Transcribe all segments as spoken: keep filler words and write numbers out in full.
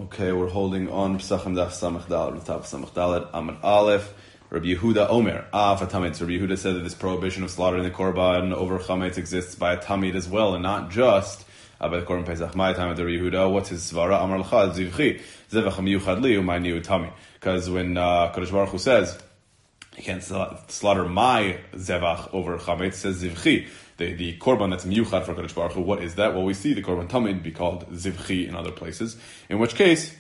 Okay, we're holding on Pesachim Daf Samach Dalet, Retav Samach Dalet, Amud Aleph, Rabbi Yehuda Omer, Av HaTamitz. Rabbi Yehuda said that this prohibition of slaughtering the korban over chametz exists by a tamid as well, and not just uh, by the korban Pesach. My time at Rabbi Yehuda, what's his svara? Amar l'cha zivchi, zevach miyuchad li umay niu tami. Because when uh, Kodesh Baruch Hu says, you can't slaughter my zevach over chametz, it says zivchi. The, the korban that's miyuchad for Kodesh Baruch Hu, what is that? Well, we see the korban tamid be called zivchi in other places, in which case,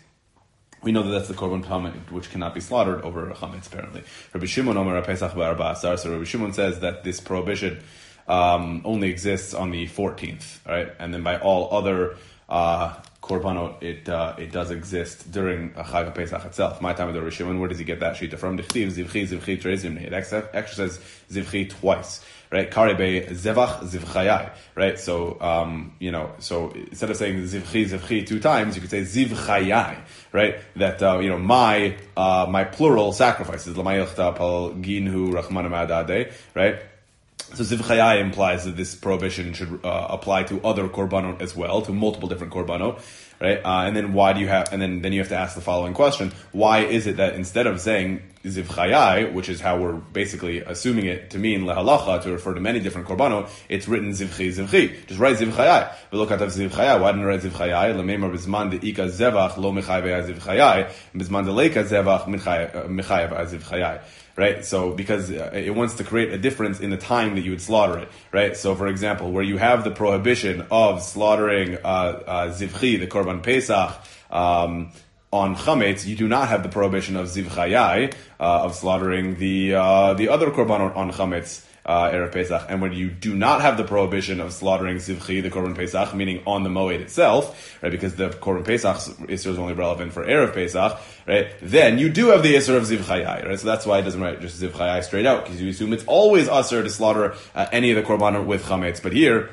we know that that's the korban tamid, which cannot be slaughtered over a chametz, apparently. Rabbi Shimon Omer Pesach B'Arba Asar, so Rabbi Shimon says that this prohibition um, only exists on the fourteenth, right? And then by all other uh, korbanot, it uh, it does exist during a Chag Pesach itself. My time with Rabbi Shimon, where does he get that shita from? Dichtiv zivchi zivchi trezimnei. It actually says zivchi twice. Right, karebe zevach zivchayai. Right, so um, you know, so instead of saying zivchi zivchi two times, you could say zivchayai. Right, that uh, you know, my uh, my plural sacrifices l'mayilchta pal ginhu rachmanam adade. Right. So zivchayai implies that this prohibition should uh, apply to other korbanot as well, to multiple different korbanot, right? Uh, and then why do you have? And then, then you have to ask the following question: why is it that instead of saying zivchayai, which is how we're basically assuming it to mean lehalacha, to refer to many different korbanot, it's written zivchi zivchi? Just write zivchayai. But look at zivchayai. Why didn't I write zivchayai? Lememar bizman deika zevach lo mechayev zivchayai, bizman deleika zevach mechayev zivchayai. Right, so because it wants to create a difference in the time that you would slaughter it. Right, so for example, where you have the prohibition of slaughtering uh, uh, zivchi, the korban pesach, um, on chametz, you do not have the prohibition of zivchayai, uh, of slaughtering the uh, the other korban on chametz. Uh, Erev Pesach, and when you do not have the prohibition of slaughtering zivchi, the korban Pesach, meaning on the moed itself, right, because the korban Pesach Isser is only relevant for Erev Pesach, right, then you do have the Isser of zivchayai, right, so that's why it doesn't write just zivchayai straight out, because you assume it's always usher to slaughter uh, any of the korban with chametz, but here,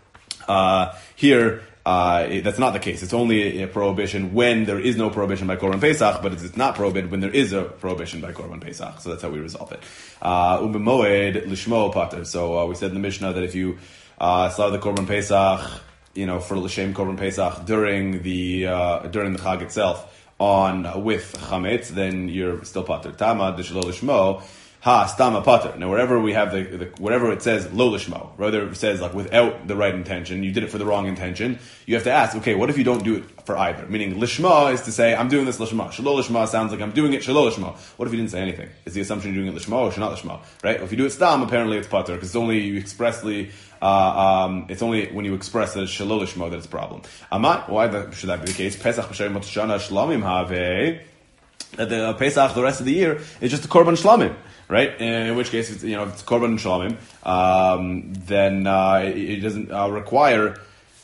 uh, here, Uh, that's not the case. It's only a, a prohibition when there is no prohibition by Korban Pesach, but it's not prohibited when there is a prohibition by Korban Pesach. So that's how we resolve it. Uh, U'b'moed lishmo pater. So uh, we said in the Mishnah that if you uh, slaughter the Korban Pesach, you know, for l'shem Korban Pesach during the uh, during the Chag itself on uh, with chametz, then you're still pater. Tama d'shelo lishmo. Ha, stama pater. Now, wherever we have the, the whatever it says lo lishmo, whether it says like without the right intention, you did it for the wrong intention, you have to ask, okay, what if you don't do it for either? Meaning, lishma is to say, I'm doing this lishma. Shelo lishma sounds like I'm doing it shelo lishma. What if you didn't say anything? Is the assumption you're doing it lishma or not lishma? Right? If you do it stam, apparently it's pater, because it's only you expressly, uh, um, it's only when you express that it's shelo lishma that it's a problem. Amat, why the, should that be the case? Pesach b'shem shana shlamim have, that the Pesach, the rest of the year, is just a korban shlamim. Right? In which case, it's, you know, if it's korban shlamim, um, then uh, it, it doesn't uh, require.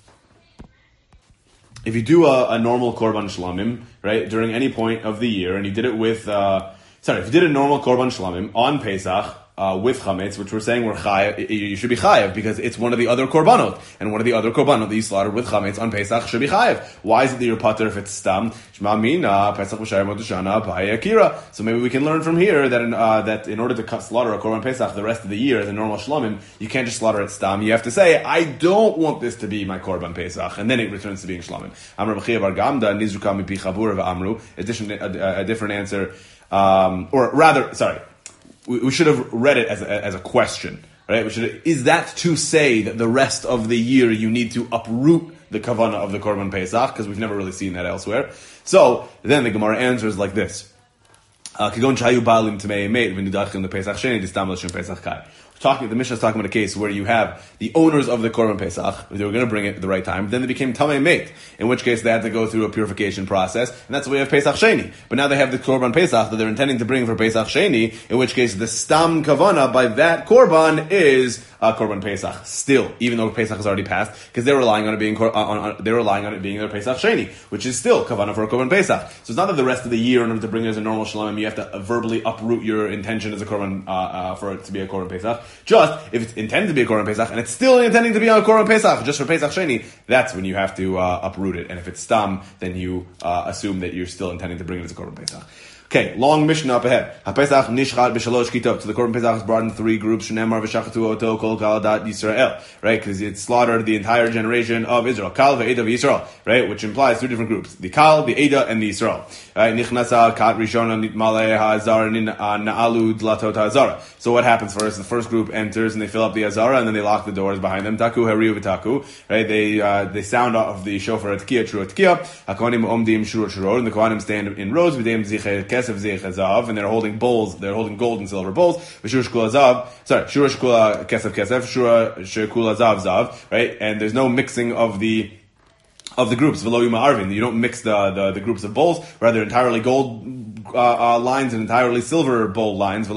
If you do a, a normal korban shlamim, right, during any point of the year, and you did it with, uh, sorry, if you did a normal korban shlamim on Pesach uh, with chametz, which we're saying we're chayav, you should be chayav because it's one of the other korbanot, and one of the other korbanot that you slaughtered with chametz on Pesach should be chayav. Why is it that you're pater if it's stam? Shema mina Pesach b'shayim odushana b'haya akira. So maybe we can learn from here that in, uh, that in order to cut, slaughter a korban Pesach the rest of the year as a normal shlamim, you can't just slaughter it stam. You have to say, I don't want this to be my korban Pesach, and then it returns to being shlamim. Amar b'chia bar gamda nizruka mipi chabur v'amru. Addition, a, a different answer, um, or rather, sorry. We should have read it as a, as a question, right? We should have, is that to say that the rest of the year you need to uproot the kavanah of the korban Pesach? Because we've never really seen that elsewhere. So then the Gemara answers like this: Kagon chayu balim tamei meit v'nidachim the Pesach sheni distam l'shem Pesach kai. Talking, the Mishnah is talking about a case where you have the owners of the Korban Pesach, they were going to bring it at the right time, but then they became Tamei Meit, in which case they had to go through a purification process, and that's why we have Pesach Sheni. But now they have the Korban Pesach that they're intending to bring for Pesach Sheni, in which case the Stam Kavana by that Korban is uh, Korban Pesach still, even though Pesach has already passed, because they're relying on it being, on, on, they're relying on it being their Pesach Sheni, which is still Kavana for a Korban Pesach. So it's not that the rest of the year, in order to bring it as a normal Shalom, you have to verbally uproot your intention as a Korban, uh, uh, for it to be a Korban Pesach. Just, if it's intended to be a Korban Pesach, and it's still intending to be a Korban Pesach, just for Pesach Sheni, that's when you have to uh, uproot it. And if it's Stam, then you uh, assume that you're still intending to bring it as a Korban Pesach. Okay, long Mishnah up ahead. HaPesach nishchat b'shalosh kitot. So the Korban Pesach is brought in three groups. Shenemar v'shachatu oto kol kaladat Yisrael. Right? Because it slaughtered the entire generation of Israel. Kal ve'eda v'Yisrael. Right? Which implies two different groups. The Kal, the Eda, and the Yisrael. Right? Nichnasa kat rishona nitmale ha'azara na'alu dlatot ha'azara. So what happens first? The first group enters and they fill up the Azara and then they lock the doors behind them. Taku hariu v'taku. Right? They, uh, they sound off the shofar at Tkiya, Trua Tkiya. HaKohanim omdim shurot shurot. And the Kohanim stand in rows. V'deim ziche kesef ziche zav. And they're holding bowls. They're holding gold and silver bowls. V'shur shkula zav. Sorry. Shura shkula kesef kesef. Shura shkula zav zav. Right? And there's no mixing of the of the groups. V'lo yuma arvin. You don't mix the, the, the groups of bowls. Rather, entirely gold Uh, uh, lines and entirely silver bowl lines,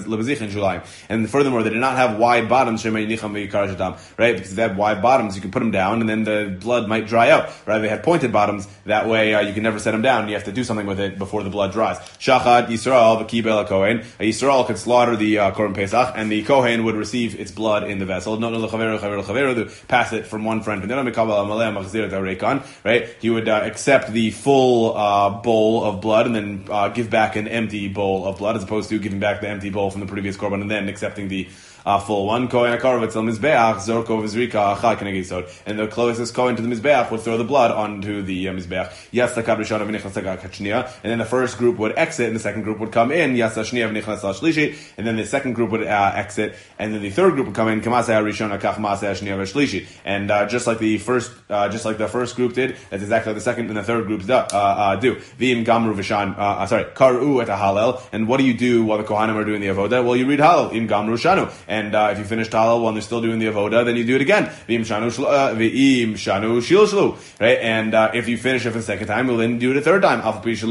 and furthermore, they did not have wide bottoms, right? Because if they had wide bottoms, you can put them down, and then the blood might dry out. Right? They had pointed bottoms. That way, uh, you can never set them down. You have to do something with it before the blood dries. Shachat Yisrael v'kibel Kohen. Yisrael could slaughter the uh, Korban Pesach, and the Kohen would receive its blood in the vessel. No, no, pass it from one friend to the other. Right? He would uh, accept the full uh, bowl of blood, and then uh, give back an empty bowl of blood, as opposed to giving back the empty bowl from the previous korban and then accepting the uh, full one. Kohen akarovitz el mizbeach zorko v'zrika achad keneged yisod, and the closest kohen to the mizbeach would throw the blood onto the uh, mizbeach. Yas takad rishona v'nichnas takad shniya, and then the first group would exit, and the second group would come in. Yas shniya v'nichnas shlishi, and then the second group would uh, exit, and then the third group would come in. Kamaseh rishona kach maseh shniya v'shlishi, and uh, just like the first, uh, just like the first group did, that's exactly what the second and the third groups do. Uh, uh, do v'im gamru v'shan. Uh, sorry, karu et halal. And what do you do while the kohanim are doing the avoda? Well, you read halal im gamru shanu. And uh, if you finished halal while they're still doing the avoda, then you do it again. V'im shanu v'im shanu shil shlu. Right? And uh, if you finish it for the second time, you'll then do it a third time.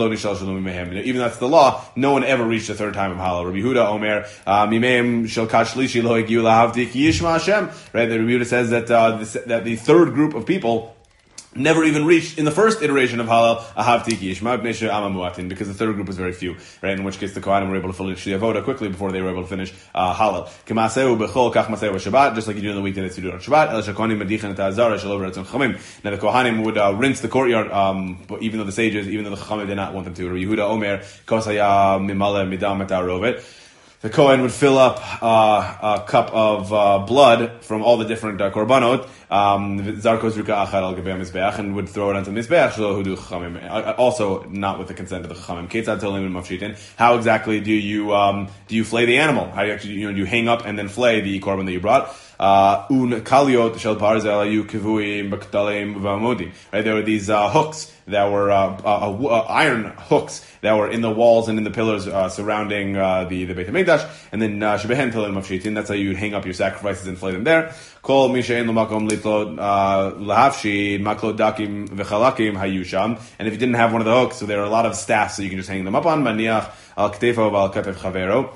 Even that's the law. No one ever reached the third time of halal. Rabbi Yehuda Omer mimeim shel kat shlishi lo hagiu lahavdi ki yishma Hashem. Right? The Rabbi Yehuda says that uh, this, that the third group of people never even reached in the first iteration of halal ahavti ki yishma b'nei amamuatin, because the third group was very few, right? In which case the kohanim were able to finish the avoda quickly before they were able to finish uh, halal. K'maseu b'chol kach maseu b'Shabbat, just like you do on the weekday that you do on Shabbat. El shakohanim medichen et ha'azara shel over etzon chachamim. Now the kohanim would uh, rinse the courtyard, um, but even though the sages, even though the chachamim did not want them to. Yehuda Omer kosaya mimale midam et ha'rovet. The Kohen would fill up uh, a cup of uh, blood from all the different uh, korbanot, um, and would throw it onto the mizbeach. Also, not with the consent of the chachamim. How exactly do you um, do you flay the animal? How do you actually you know do you hang up and then flay the korban that you brought? Un kaliot shel barzel ayu kivuim b'ktalim v'amodi. Right, there were these uh, hooks that were uh, uh, uh, iron hooks that were in the walls and in the pillars uh, surrounding uh, the the Beit HaMikdash, and then shebehen tilim mafshitin. That's how you hang up your sacrifices and flay them there. Kol mishein l'makom litlot lahavshi maklot dakim v'chalakim hayusham. And if you didn't have one of the hooks, so there are a lot of staffs, so you can just hang them up on. Maniach al ktefo v'al katef chavero.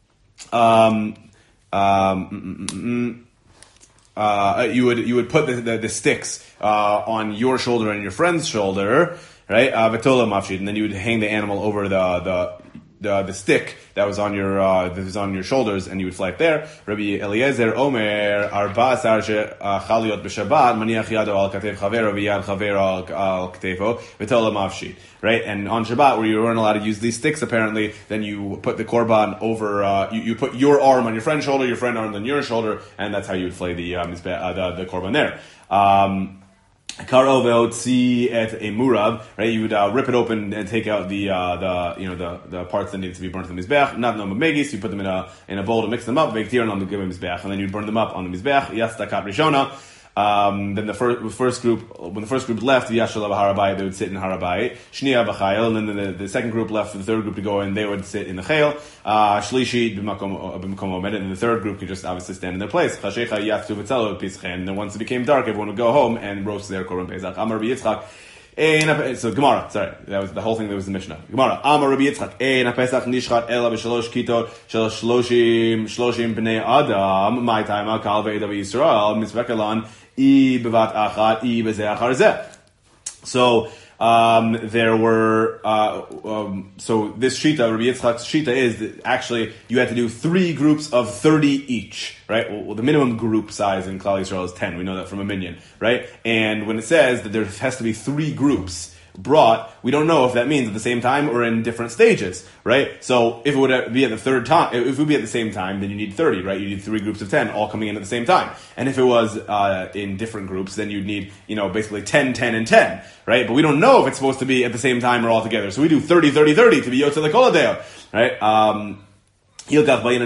Um. Um. Mm, mm, mm, Uh, you would you would put the the, the sticks uh, on your shoulder and your friend's shoulder, right? V'tola mafshid, and then you would hang the animal over the the the, the stick that was on your uh, that was on your shoulders, and you would fly it there. Rabbi Eliezer Omer arba asar chaliot b'Shabbat maniach yado al katev chavero v'yad chavero al ktefo v'tola mafshid. Right, and on Shabbat, where you weren't allowed to use these sticks, apparently, then you put the korban over. Uh, you, you put your arm on your friend's shoulder, your friend arm on your shoulder, and that's how you would flay the um, uh, the, the korban there. Um, Karo ve'otzi et a murav, right? You would uh, rip it open and take out the uh, the you know the, the parts that need to be burnt to the mizbeach. Not no megis. You put them in a in a bowl to mix them up. Ve'ktiron on the mizbeach, and then you burn them up on the mizbeach. Yas takat rishona. Um, then the first, first group, when the first group left, the Yashalav Harabai, they would sit in Harabai. Shniya B'chayel, and then the, the second group left for the third group to go in, they would sit in the Chayel. Uh, Shlishi B'makom Omed, and the third group could just obviously stand in their place. Chashecha Yaftu V'tzalo Pischen, and then once it became dark, everyone would go home and roast their Korban Pesach. Amar B'yitzchak. So Gemara, sorry, that was the whole thing. That was the Mishnah. Gemara, Amar Rabbi Yitzchak, Ein HaPesach nishchat ela b'shalosh kitot shel shloshim shloshim bnei Adam. My time Akal ve'edav Yisrael mizvekelan I bevat achat I bezeh achar zeh. So um, there were uh, um, so this shita, Rabbi Yitzchak's shita is that actually you had to do three groups of thirty each. Right? Well, the minimum group size in Klal Yisrael is ten. We know that from a minyan, right? And when it says that there has to be three groups, brought, we don't know if that means at the same time or in different stages, right? So if it would be at the third time, if it would be at the same time, then you need thirty, right? You need three groups of ten all coming in at the same time. And if it was uh, in different groups, then you'd need, you know, basically ten, ten, and ten, right? But we don't know if it's supposed to be at the same time or all together. So we do thirty, thirty, thirty to be Yotze L'Kol Hadeo, right? Um, Right? So you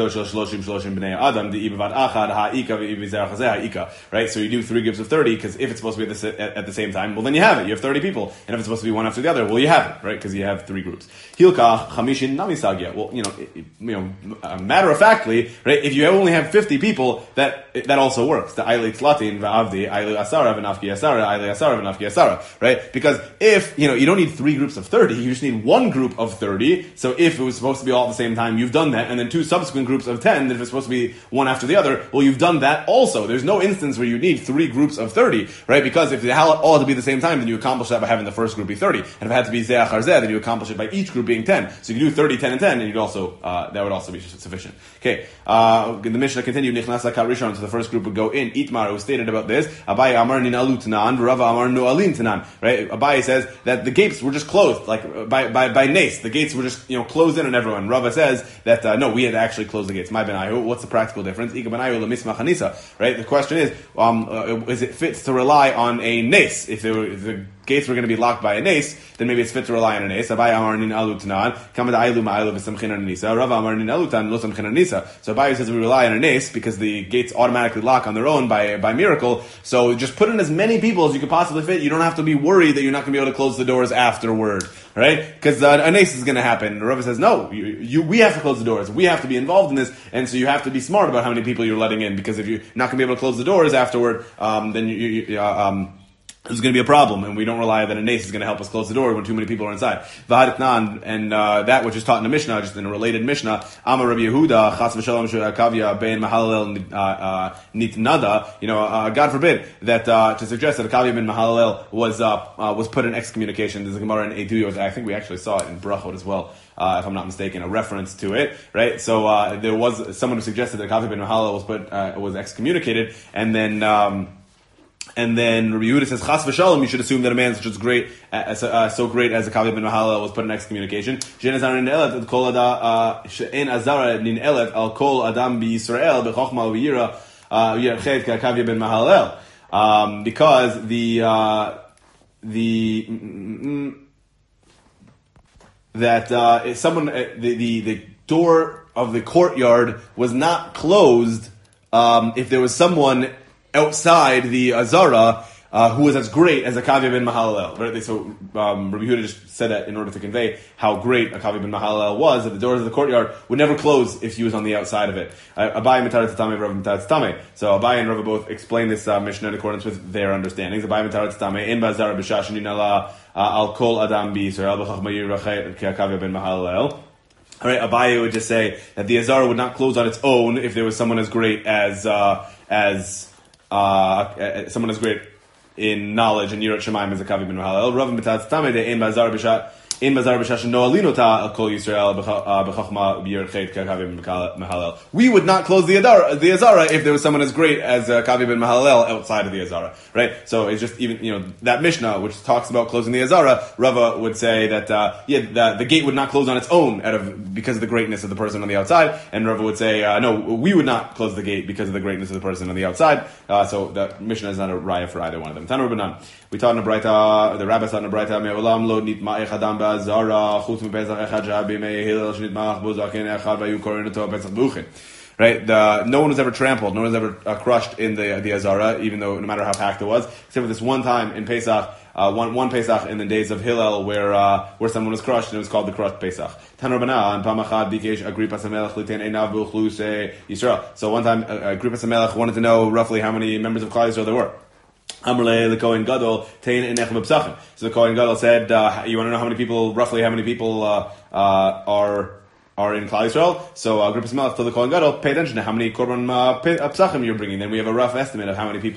do three groups of thirty, because if it's supposed to be at the, at, at the same time, well then you have it. You have thirty people. And if it's supposed to be one after the other, well you have it, right? Because you have three groups. Hilka chamishin namisagya. Well, you know, it, you know, uh, matter of factly, right? If you only have fifty people, that that also works. The aili tlatin va'avdi aili asara v'nafki asara aili asara v'nafki asara, right? Because if you know you don't need three groups of thirty, you just need one group of thirty. So if it was supposed to be all at the same time, you've done that, and then two subsequent groups of ten, if it's supposed to be one after the other, well, you've done that also. There's no instance where you need three groups of thirty, right? Because if they all had to be at the same time, then you accomplish that by having the first group be thirty. And if it had to be zeh achar zeh, then you accomplish it by each group being ten. So you can do thirty, ten, and ten, and you'd also, uh, that would also be sufficient. Okay, uh, the Mishnah continued, Nichnas HaKar Rishon, so the first group would go in. Itmar, who stated about this, Abaye Amar Ninalu Tanan, Rava Amar No'alin Tanan, right? Abaye says that the gates were just closed, like, by, by, by nace. The gates were just, you know, closed in on everyone. Rava says that, uh, no, we had to actually close the gates. My benayu, what's the practical difference? Ika benayu lemismach hanisa, right? The question is, um, uh, is it fit to rely on a nace? If, were, if the gates were going to be locked by a nace, then maybe it's fit to rely on a nace. Abaye Amar Nin Alu Tanan, Kamad Ailu Ma'ailu V'Samchin Anisa, Rava Amar Nin Alu Tan Lo Samchin Anisa. So Abaye says we rely on a nace because the gates automatically lock on their own by by miracle. So just put in as many people as you could possibly fit. You don't have to be worried that you're not going to be able to close the doors afterward, right? Because uh, a nace is going to happen. Rava says no, you, you we have to close the doors. We have to be involved in this, and so you have to be smart about how many people you're letting in, because if you're not going to be able to close the doors afterward, um, then you, you uh, um. there's going to be a problem, and we don't rely that a nace is going to help us close the door when too many people are inside. V'haditnan, and uh, that which is taught in the Mishnah, just in a related Mishnah, Amar Rabbi Yehuda, Chas v'shalom kavya bein mahalel nitnada, you know, uh, God forbid that uh, to suggest that a kavya ben mahalel was uh, uh, was put in excommunication. There's a Gemara in Eduyot. I think we actually saw it in Brachot as well, uh, if I'm not mistaken, a reference to it, right? So uh, there was someone who suggested that a kavya ben mahalel was put uh, was excommunicated, and then. Um, And then Rabbi Yehuda says, Chas v'shalom, you should assume that a man such as great, uh, so, uh, so great as a Kavya ben Mahalel was put in excommunication. She'en azara nin elet al kol adam b'Yisrael b'chochma v'yira yirchet k'Kavya ben Mahalel. Um, because the, uh, the, mm, mm, that, uh, someone, uh, the, the, the door of the courtyard was not closed, um, if there was someone outside the Azara, uh, who was as great as a Kavya ben Mahalel. Right? So, um, Rabbi Yehuda just said that in order to convey how great a Kavya ben Mahalel was, that the doors of the courtyard would never close if he was on the outside of it. Abaye mitarat tzatame, Rav mitarat tzatame. So Abaye and Rav both explain this uh, Mishnah in accordance with their understandings. Abaye mitarat tzatame, in bazara b'shashin inala al kol adam b'Yisrael b'chachma yirachet k'Kavya ben Mahalel. All right, Abaye would just say that the Azara would not close on its own if there was someone as great as, uh, as, Uh, someone as great in knowledge and Yirat Shemaim as a Kavya ben Mahalel. Rav mitat tzatame de ein bazar b'shat in bazar b'shash no'alinota al kol Yisrael b'chachma b'yirchet k'Kavya ben Mahalel. We would not close the Azara, the Azara if there was someone as great as uh, Kavya ben Mahalel outside of the Azara, right? So it's just even, you know, that Mishnah which talks about closing the Azara, Rava would say that uh, yeah, the, the gate would not close on its own out of because of the greatness of the person on the outside, and Rava would say uh, no, we would not close the gate because of the greatness of the person on the outside. Uh, so the Mishnah is not a raya for either one of them. Tanu Rabbanan. We taught in a Braita, the Rabbi taught in a Braita, me'olam lo nitma'ech adam ba'azara chutz mepesach echad shah b'mei hillel shnitma'ach bo zaken echad v'ayu korin eto pesach buchin. Right, the, no one was ever trampled, no one was ever uh, crushed in the the Azara, even though no matter how packed it was, except for this one time in Pesach, uh, one one Pesach in the days of Hillel, where uh, where someone was crushed, and it was called the crushed Pesach. Tan Rabbanan and Pamachad bikesh Agrippas HaMelech litain einav b'uchlus Yisrael. So one time, uh, Agrippas HaMelech wanted to know roughly how many members of Klal Yisrael there were. Amrle the Kohen Gadol tein enechem b'psachim. So the Kohen Gadol said, uh, "You want to know how many people, roughly how many people uh, uh, are." are in Klal Yisrael. So uh, Agrippas HaMelech told the Kohen Gadol, pay attention to how many korban uh, psachim you're bringing. Then we have a rough estimate of how many people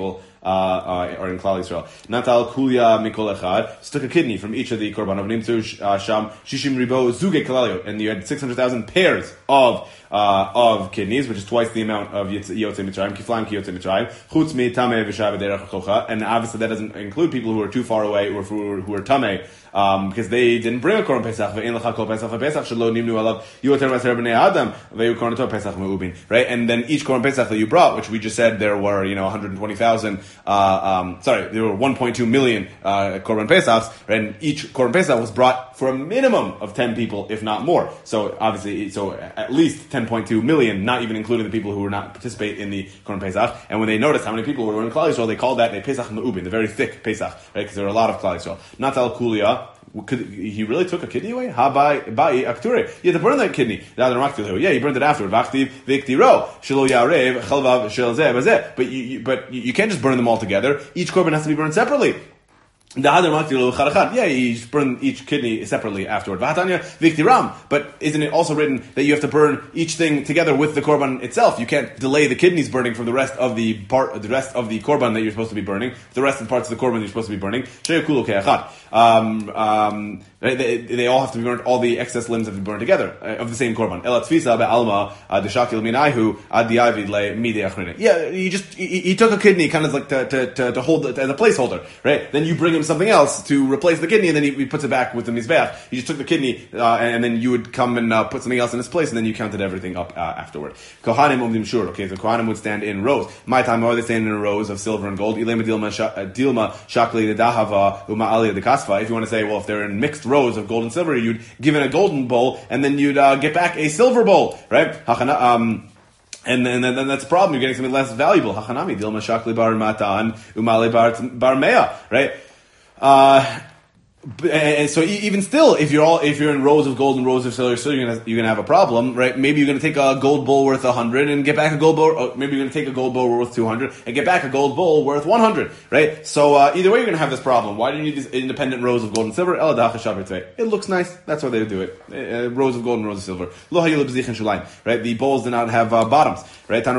uh, uh, or in Klal Yisrael. Natal Kulia Mikol Echad. So took a kidney from each of the korban of Nimtzu Sham Shishim Ribo Zuge Kalalio, and you had six hundred thousand pairs of uh, of kidneys, which is twice the amount of Yotzei Mitzrayim, Kiflam Ki Yotzei Mitzrayim, Chutz Mi Tameh V'Shav Derech HaChocha, and obviously that doesn't include people who are too far away or who are, who are Tameh, um, because they didn't bring a korban Pesach. Ve'en Lecha Kol Pesach Ve'Pesach Shelo Nimnu Alav Yoter Maser B'nei Adam Ve'u Korban Tov Pesach Me'ubin. Right, and then each korban Pesach that you brought, which we just said there were, you know, one hundred twenty thousand. Uh, um, sorry, there were one point two million uh, korban Pesachs, right, and each korban Pesach was brought for a minimum of ten people, if not more. So obviously, so at least ten point two million, not even including the people who were not participate in the korban Pesach. And when they noticed how many people were in Klal Yisrael, they called that a Pesach Me'ubin, the very thick Pesach, right? Because there were a lot of Klal Yisrael. Natal Kulia. Could, he really took a kidney away? Ha bai bai akture. You had to burn that kidney. Yeah, he burned it afterward. Vachtiv viktiro shelo yarev chalvav shel zeh bazeh. But you, you, but you can't just burn them all together. Each korban has to be burned separately. Yeah, you burn each kidney separately afterward. But isn't it also written that you have to burn each thing together with the korban itself? You can't delay the kidneys burning from the rest of the part, the rest of the korban that you're supposed to be burning, the rest of the parts of the korban that you're supposed to be burning. Um, um, they, they all have to be burned. All the excess limbs have to be burned together uh, of the same korban. Yeah, he just he, he took a kidney, kind of like to to to, to hold it as a placeholder, right? Then you bring him something else to replace the kidney, and then he, he puts it back with the mizbeach. He just took the kidney, uh, and, and then you would come and uh, put something else in its place, and then you counted everything up uh, afterward. Kohanim umdim shur. Okay, so Kohanim would stand in rows. My time, are they standing in rows of silver and gold? Ilema dilma dilma shakli dahava uma'ali de kasva. If you want to say, well, if they're in mixed rows of gold and silver, you'd give in a golden bowl, and then you'd uh, get back a silver bowl, right? Um, And then, and then that's a problem. You're getting something less valuable. Hachanami dilma shakli bar matan umali bar bar mea, right? Uh, and so even still, if you're all if you're in rows of gold and rows of silver, still you're gonna you're gonna have a problem, right? Maybe you're gonna take a gold bowl worth a hundred and get back a gold bowl. Or maybe you're gonna take a gold bowl worth two hundred and get back a gold bowl worth one hundred, right? So uh, either way, you're gonna have this problem. Why do you need these independent rows of gold and silver? It looks nice. That's why they do it. Uh, rows of gold and rows of silver. Right? The bowls do not have uh, bottoms. Right? Right?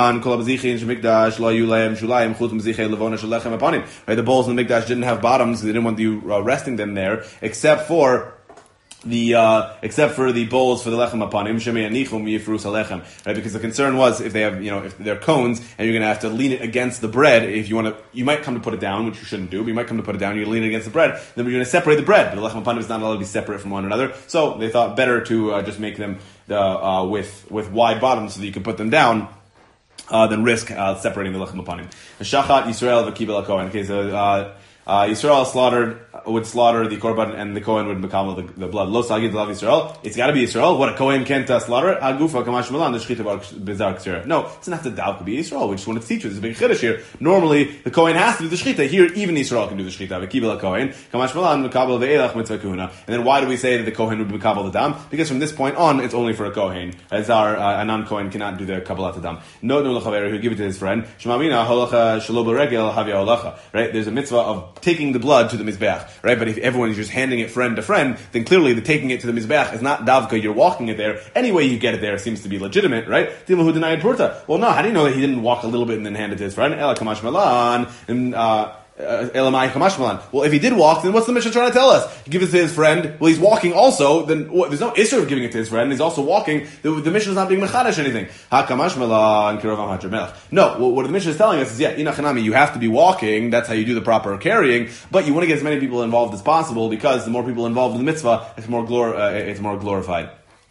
The bowls in the mikdash didn't have bottoms. They didn't want you uh, resting them there, except for the uh, except for the bowls for the lechem apanim, shemei anichum yifrus halechem, right? Because the concern was if they have, you know, if they're cones and you're going to have to lean it against the bread, if you want to, you might come to put it down, which you shouldn't do, but you might come to put it down, you lean it against the bread, then you're going to separate the bread. But the lechem apanim is not allowed to be separate from one another, so they thought better to uh, just make them uh, uh, with with wide bottoms so that you can put them down. Uh, than risk uh, separating the lechem apanim. Shachat Yisrael v'kibel hakohen. Okay, so uh, uh, Yisrael slaughtered would slaughter the korban, and the kohen would become the, the blood. Lo sagid lav Yisrael. It's got to be Yisrael. What, a kohen can't uh, slaughter? Agufa kamash malan the shchita bar bizar ksira. No, it's not the doubt to be Yisrael. We just wanted to teach you. There's a big chiddush here. Normally, the kohen has to do the shchita. Here, even Yisrael can do the shchita. V'kibel hakohen kamash malan v'kabel ve'elach mitzvah kuhuna. And then why do we say that the kohen would be kabel the dam? Because from this point on, it's only for a kohen. As our uh, a non-kohen cannot do the kabbalat dam. No, no l'chaver who give it to his friend. Shemamina holacha shelo b'regel havya holacha. Right? There's a mitzvah of taking the blood to the mizbeach. Right? But if everyone is just handing it friend to friend, then clearly the taking it to the mizbeach is not davka. You're walking it there. Any way you get it there seems to be legitimate, right? Dilahu denied purta. Well, no. How do you know that he didn't walk a little bit and then hand it to his friend? Ela kamash malan and. Uh, Elamai Kamash Malan. Well, if he did walk, then what's the Mishnah trying to tell us? He gives it to his friend. Well, he's walking also. Then well, there's no issue of giving it to his friend. He's also walking. The, the Mishnah is not being mechadash anything. Ha Kamash Malan Kirovam Hadramelech. No, well, what the Mishnah is telling us is, yeah, inachanami, you have to be walking. That's how you do the proper carrying. But you want to get as many people involved as possible because the more people involved in the mitzvah, it's more glor- uh, it's more glorified.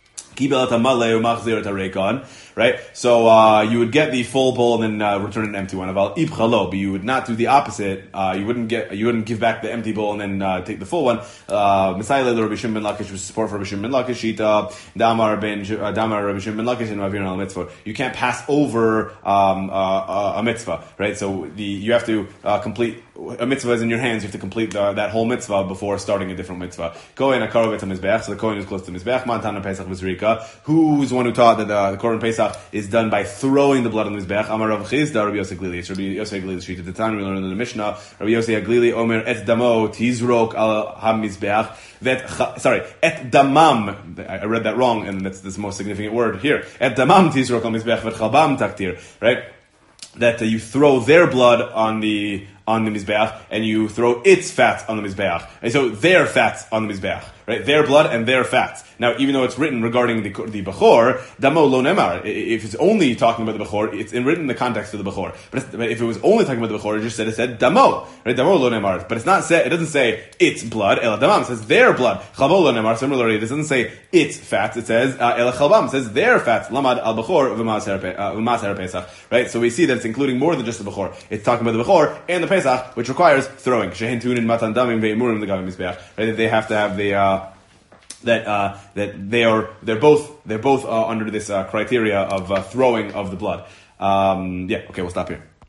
Right? So, uh, you would get the full bowl and then, uh, return an empty one. But you would not do the opposite. Uh, you wouldn't get, you wouldn't give back the empty bowl and then, uh, take the full one. Uh, Messiah Rabbi Shimon ben Lakish was support for Rabbi Shimon ben Lakish. Shita, Damar ben, Damar Rabbi Shimon ben Lakish and Mavir al mitzvah. You can't pass over, um, uh, a mitzvah. Right? So the, you have to, uh, complete, a mitzvah is in your hands. You have to complete the, that whole mitzvah before starting a different mitzvah. Kohen akarovet mizbeach. So the Kohen is close to mizbeach. Mantana Pesach Mizrika. Who's the one who taught that uh, the Korban Pesach is done by throwing the blood on the mizbeach? Amar Rav Chizda, Rabbi Yosef Glili. It's Rabbi Yosef Glili Street. At the time we learned in the Mishnah, Rabbi Yosef Glili Omer et damo tizrok al hamizbeach. That sorry, et damam. I read that wrong, and that's, that's the most significant word here. Et damam tizrok al mizbeach vet chalbam taktir. Right. that uh, you throw their blood on the on the mizbeach, and you throw its fat on the mizbeach, and so their fats on the mizbeach, right? Their blood and their fats. Now, even though it's written regarding the the bechor, damo lo nemar. If it's only talking about the bechor, it's written in the context of the bechor. But if it was only talking about the bechor, it just said it said damo, right? Damo lo nemar. But it's not say it doesn't say its blood. Ela damam, it says their blood. Chavo lo nemar. Similarly, it doesn't say its fats. It says uh, ela chalbam. It says their fats. Lamad al bechor v'maser pesach. Right. So we see that it's including more than just the bechor. It's talking about the bechor and the pesach, which requires throwing. Shehin tunin matan damim ve'emurim the gavim mizbeach. Right. They have to have the. Uh, That uh, that they are they're both they're both uh, under this uh, criteria of uh, throwing of the blood. Um, yeah. Okay. We'll stop here.